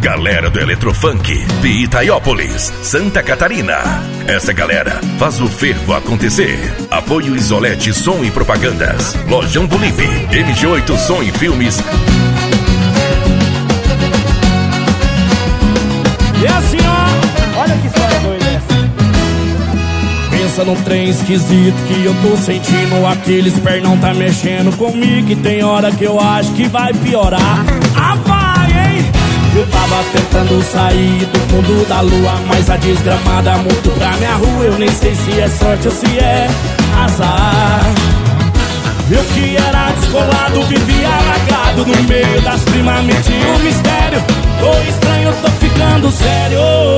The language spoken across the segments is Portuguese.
Galera do Eletrofunk de Itaiópolis, Santa Catarina. Essa galera faz o fervo acontecer. Apoio Isolete Som e Propagandas, Lojão do Lipe, MG8 Som e Filmes. E assim, ó, olha que história doida essa. Pensa num trem esquisito que eu tô sentindo. Aqueles pernão tá mexendo comigo. E tem hora que eu acho que vai piorar. Ah, vai, hein? Eu tava tentando sair do fundo da lua, mas a desgramada muito pra minha rua. Eu nem sei se é sorte ou se é azar. Eu que era descolado, vivia alagado no meio das primas, metia um mistério. Tô estranho, tô ficando sério.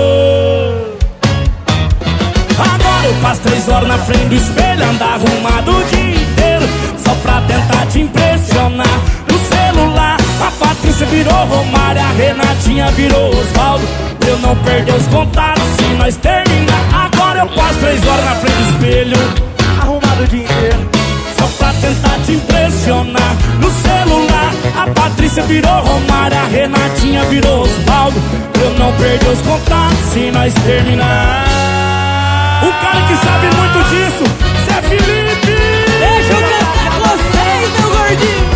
Agora eu passo 3 horas na frente do espelho, andar arrumado o dia inteiro, só pra tentar te impressionar. No celular, a Patrícia virou Romário, a Renatinha virou Osvaldo. Pra eu não perder os contatos se nós terminar. Agora eu passo 3 horas na frente do espelho, arrumado o dia inteiro, só pra tentar te impressionar. No celular, a Patrícia virou Romário, a Renatinha virou Osvaldo. Pra eu não perder os contatos se nós terminar. O cara que sabe muito disso, Zé Felipe! Deixa eu cantar com vocês, meu gordinho!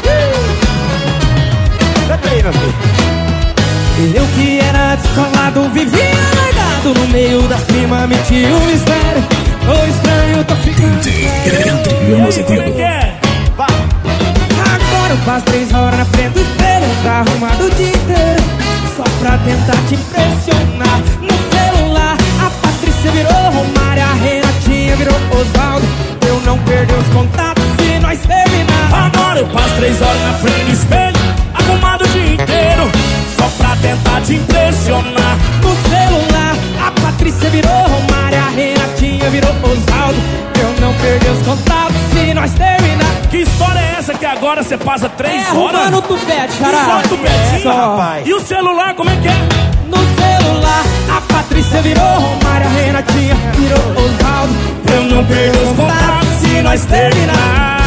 Canta aí, meu filho. Eu que era descolado, vivia largado no meio das primas, metia um mistério. Tô estranho, tô ficando sério. Como é que é? Vai! Agora eu passo 3 horas na frente do espelho, tá arrumado o dia inteiro, só pra tentar te impressionar. No celular, a Patrícia virou Romário, a Renatinha virou Osvaldo. Eu não perder os contatos se nós terminar. Agora eu passo 3 horas na frente do espelho, arrumado o dia inteiro, só pra tentar te impressionar. No celular, a Patrícia virou Romário, a Renatinha virou Osvaldo. Eu não perder os contatos se nós terminar. Que história é essa que agora você passa 3 horas? Arrumando o tupete, Só caralho. tupetinho, rapaz. E o celular, como é que é? No celular, a Patrícia virou Romário, a Renatinha virou Osvaldo. Pra eu não perder os contatos se nós terminar.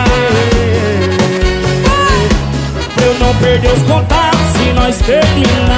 Pra eu não perder os contatos se nós terminar.